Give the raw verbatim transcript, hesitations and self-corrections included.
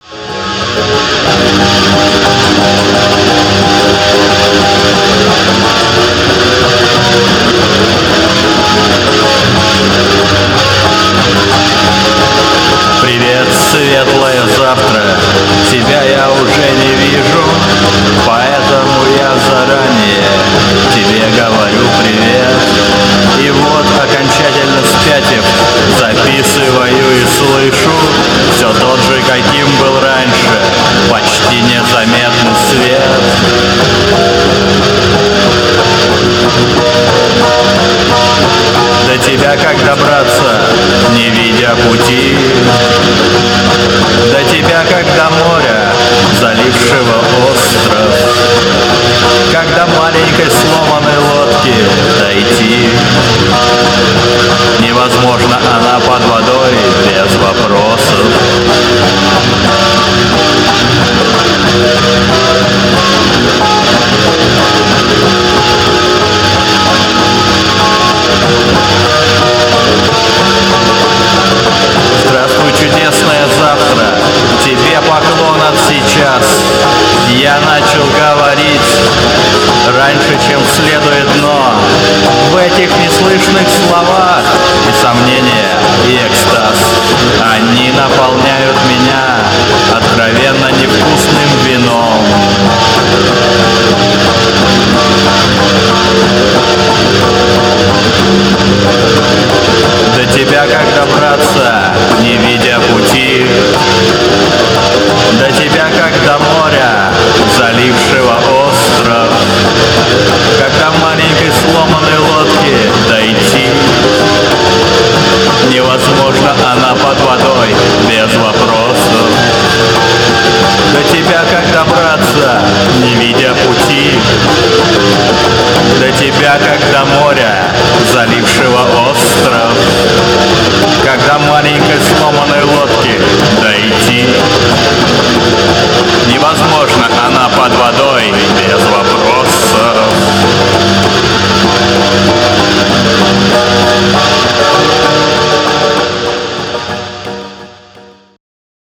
Привет, светлое завтра, тебя я уже не вижу, поэтому я заранее тебе говорю привет. И вот, окончательно спятив, записываю и слышу все тот же, каким был раньше, почти незаметный свет. До тебя как добраться, не видя пути? До тебя как до моря, залившего остров? Как до маленькой сломанной лодки дойти? Невозможно, она под водой без вопросов. Здравствуй, чудесное завтра, тебе поклон от сейчас. Я начал говорить раньше, чем следует, но в этих неслышных словах и сомнения, и экстаз, они наполняют меня откровенно невкусным вином. До тебя как добраться, не видя пути? До тебя как до моря, залившего остров? Как до маленькой сломанной лодки дойти? Невозможно, она под водой без вопросов. До тебя как добраться, не видя пути? До тебя как до моря, залившего остров? Как до маленькой сломанной лодки